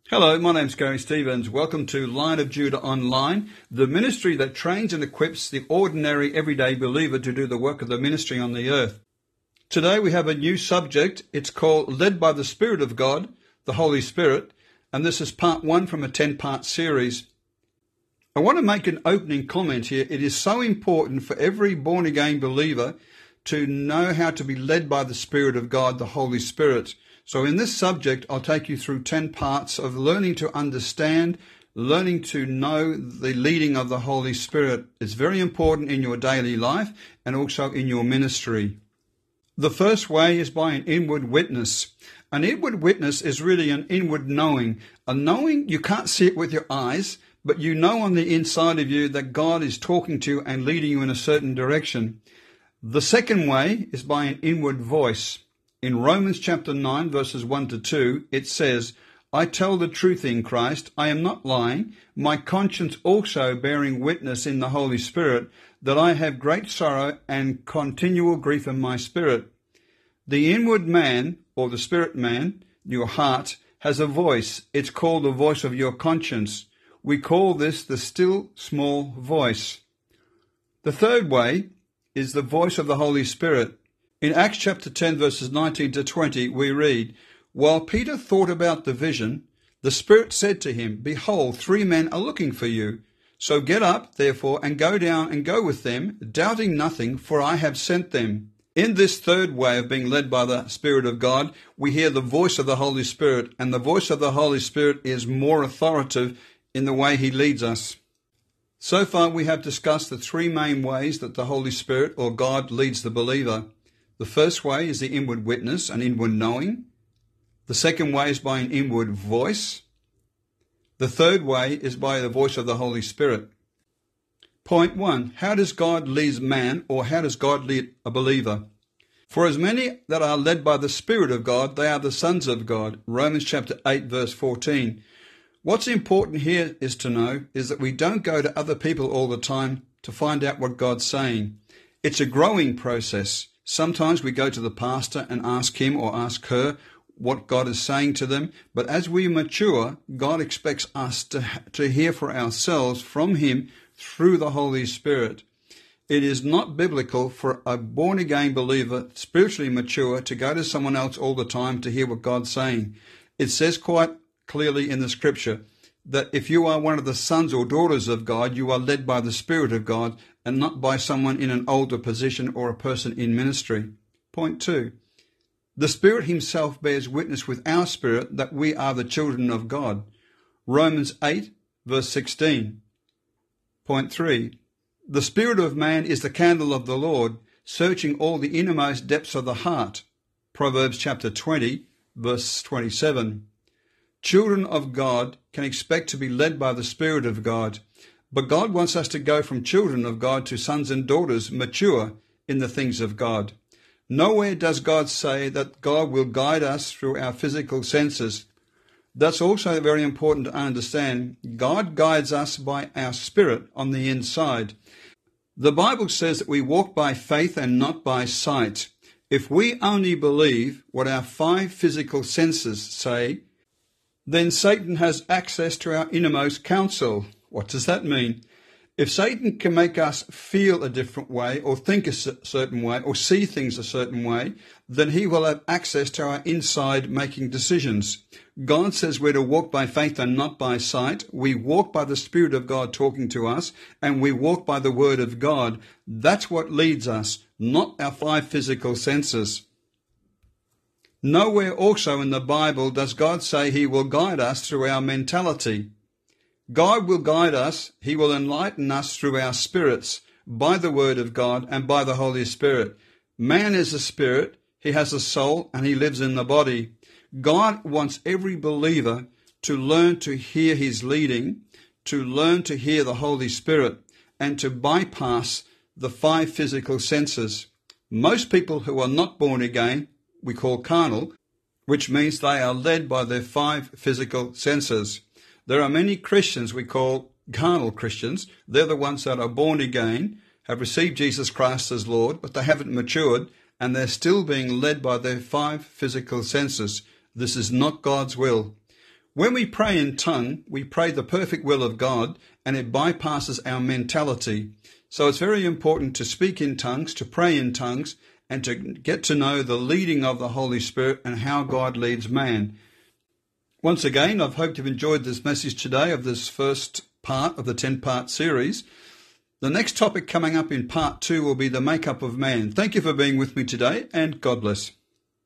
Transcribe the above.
Hello, my name's Gary Stevens. Welcome to Lion of Judah Online, the ministry that trains and equips the ordinary, everyday believer to do the work of the ministry on the earth. Today we have a new subject. It's called Led by the Spirit of God, the Holy Spirit, and this is part 1 from a 10-part series. I want to make an opening comment here. It is so important for every born-again believer to know how to be led by the Spirit of God, the Holy Spirit. So in this subject, I'll take you through 10 parts of learning to understand, learning to know the leading of the Holy Spirit. It's very important in your daily life and also in your ministry. The first way is by an inward witness. An inward witness is really an inward knowing. A knowing, you can't see it with your eyes, but you know on the inside of you that God is talking to you and leading you in a certain direction. The second way is by an inward voice. In Romans chapter 9, verses 1 to 2, it says, I tell the truth in Christ, I am not lying, my conscience also bearing witness in the Holy Spirit, that I have great sorrow and continual grief in my spirit. The inward man, or the spirit man, your heart, has a voice. It's called the voice of your conscience. We call this the still small voice. The third way is the voice of the Holy Spirit. In Acts chapter 10, verses 19 to 20, we read, While Peter thought about the vision, the Spirit said to him, Behold, 3 men are looking for you. So get up, therefore, and go down and go with them, doubting nothing, for I have sent them. In this third way of being led by the Spirit of God, we hear the voice of the Holy Spirit, and the voice of the Holy Spirit is more authoritative in the way he leads us. So far, we have discussed the 3 main ways that the Holy Spirit or God leads the believer. The first way is the inward witness, an inward knowing. The second way is by an inward voice. The third way is by the voice of the Holy Spirit. Point 1. How does God lead man, or how does God lead a believer? For as many that are led by the Spirit of God, they are the sons of God. Romans chapter 8, verse 14. What's important here is to know is that we don't go to other people all the time to find out what God's saying. It's a growing process. Sometimes we go to the pastor and ask him or ask her what God is saying to them. But as we mature, God expects us to hear for ourselves from him through the Holy Spirit. It is not biblical for a born-again believer, spiritually mature, to go to someone else all the time to hear what God's saying. It says quite clearly in the scripture that if you are one of the sons or daughters of God, you are led by the Spirit of God and not by someone in an older position or a person in ministry. Point 2. The Spirit himself bears witness with our spirit that we are the children of God. Romans 8, verse 16. Point 3. The spirit of man is the candle of the Lord, searching all the innermost depths of the heart. Proverbs chapter 20, verse 27. Children of God can expect to be led by the Spirit of God, but God wants us to go from children of God to sons and daughters mature in the things of God. Nowhere does God say that God will guide us through our physical senses. That's also very important to understand. God guides us by our spirit on the inside. The Bible says that we walk by faith and not by sight. If we only believe what our 5 physical senses say, then Satan has access to our innermost counsel. What does that mean? If Satan can make us feel a different way or think a certain way or see things a certain way, then he will have access to our inside making decisions. God says we're to walk by faith and not by sight. We walk by the Spirit of God talking to us, and we walk by the Word of God. That's what leads us, not our 5 physical senses. Nowhere also in the Bible does God say he will guide us through our mentality. God will guide us, he will enlighten us through our spirits, by the Word of God and by the Holy Spirit. Man is a spirit, he has a soul, and he lives in the body. God wants every believer to learn to hear his leading, to learn to hear the Holy Spirit, and to bypass the 5 physical senses. Most people who are not born again we call carnal, which means they are led by their 5 physical senses. There are many Christians we call carnal Christians. They're the ones that are born again, have received Jesus Christ as Lord, but they haven't matured, and they're still being led by their 5 physical senses. This is not God's will. When we pray in tongue, we pray the perfect will of God, and it bypasses our mentality. So it's very important to speak in tongues, to pray in tongues, and to get to know the leading of the Holy Spirit and how God leads man. Once again, I've hoped you've enjoyed this message today of this first part of the 10-part series. The next topic coming up in part 2 will be the makeup of man. Thank you for being with me today, and God bless.